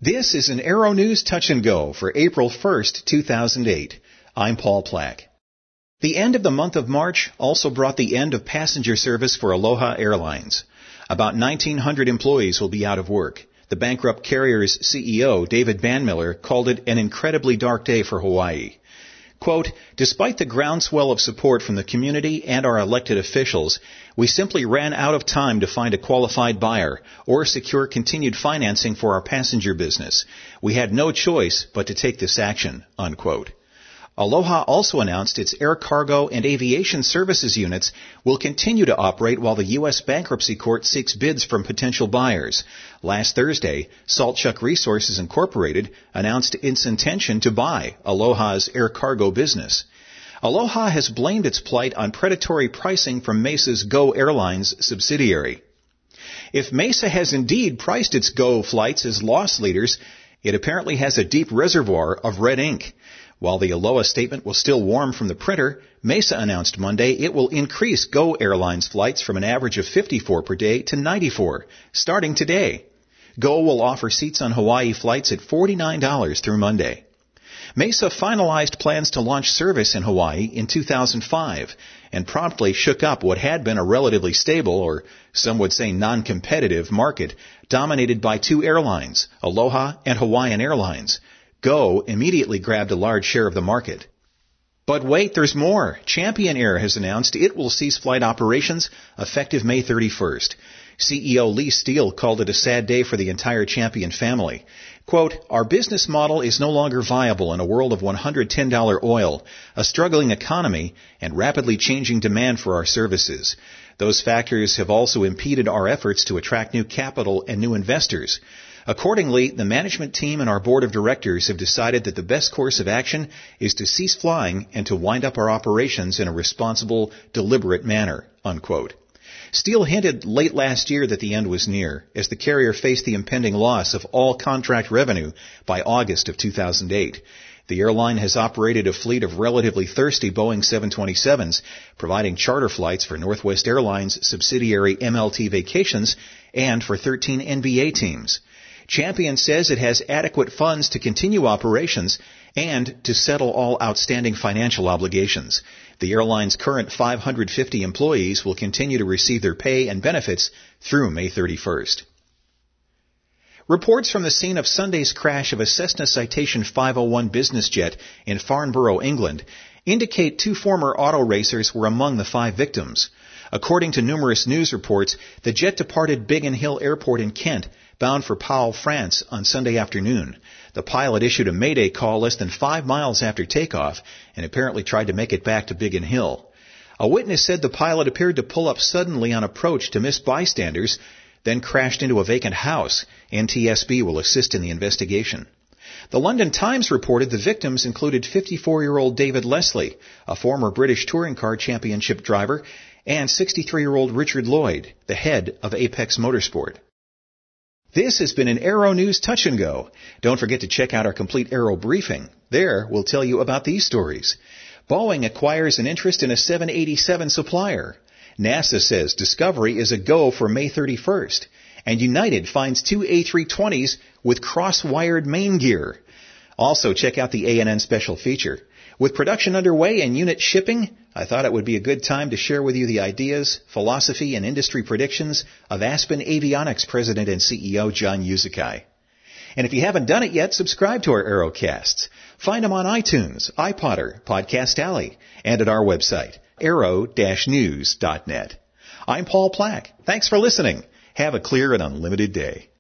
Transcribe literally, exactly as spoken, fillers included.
This is an Aero News Touch and Go for April first, two thousand eight. I'm Paul Plack. The end of the month of March also brought the end of passenger service for Aloha Airlines. About nineteen hundred employees will be out of work. The bankrupt carrier's C E O, David Banmiller, called it an incredibly dark day for Hawaii. Quote, despite the groundswell of support from the community and our elected officials, we simply ran out of time to find a qualified buyer or secure continued financing for our passenger business. We had no choice but to take this action, unquote. Aloha also announced its air cargo and aviation services units will continue to operate while the U S bankruptcy court seeks bids from potential buyers. Last Thursday, Saltchuk Resources Incorporated announced its intention to buy Aloha's air cargo business. Aloha has blamed its plight on predatory pricing from Mesa's Go Airlines subsidiary. If Mesa has indeed priced its Go flights as loss leaders, it apparently has a deep reservoir of red ink. While the Aloha statement was still warm from the printer, Mesa announced Monday it will increase Go Airlines flights from an average of fifty-four per day to ninety-four, starting today. Go will offer seats on Hawaii flights at forty-nine dollars through Monday. Mesa finalized plans to launch service in Hawaii in two thousand five and promptly shook up what had been a relatively stable, or some would say non-competitive, market dominated by two airlines, Aloha and Hawaiian Airlines. Go immediately grabbed a large share of the market. But wait, there's more. Champion Air has announced it will cease flight operations effective May thirty-first. C E O Lee Steele called it a sad day for the entire Champion family. Quote, our business model is no longer viable in a world of one hundred ten dollars oil, a struggling economy, and rapidly changing demand for our services. Those factors have also impeded our efforts to attract new capital and new investors. Accordingly, the management team and our board of directors have decided that the best course of action is to cease flying and to wind up our operations in a responsible, deliberate manner, unquote. Steele hinted late last year that the end was near, as the carrier faced the impending loss of all contract revenue by August of two thousand eight. The airline has operated a fleet of relatively thirsty Boeing seven twenty-sevens, providing charter flights for Northwest Airlines subsidiary M L T Vacations and for thirteen N B A teams. Champion says it has adequate funds to continue operations and to settle all outstanding financial obligations. The airline's current five hundred fifty employees will continue to receive their pay and benefits through May thirty-first. Reports from the scene of Sunday's crash of a Cessna Citation five oh one business jet in Farnborough, England, indicate two former auto racers were among the five victims. According to numerous news reports, the jet departed Biggin Hill Airport in Kent, bound for Pau, France, on Sunday afternoon. The pilot issued a mayday call less than five miles after takeoff and apparently tried to make it back to Biggin Hill. A witness said the pilot appeared to pull up suddenly on approach to miss bystanders, then crashed into a vacant house. N T S B will assist in the investigation. The London Times reported the victims included fifty-four-year-old David Leslie, a former British Touring Car Championship driver, and sixty-three-year-old Richard Lloyd, the head of Apex Motorsport. This has been an Aero News Touch and Go. Don't forget to check out our complete Aero briefing. There, we'll tell you about these stories. Boeing acquires an interest in a seven eighty-seven supplier. NASA says Discovery is a go for May thirty-first. And United finds two A three twenties with cross-wired main gear. Also, check out the A N N special feature. With production underway and unit shipping, I thought it would be a good time to share with you the ideas, philosophy, and industry predictions of Aspen Avionics President and C E O John Uzukai. And if you haven't done it yet, subscribe to our Aerocasts. Find them on iTunes, iPodder, Podcast Alley, and at our website, aero dash news dot net. I'm Paul Plack. Thanks for listening. Have a clear and unlimited day.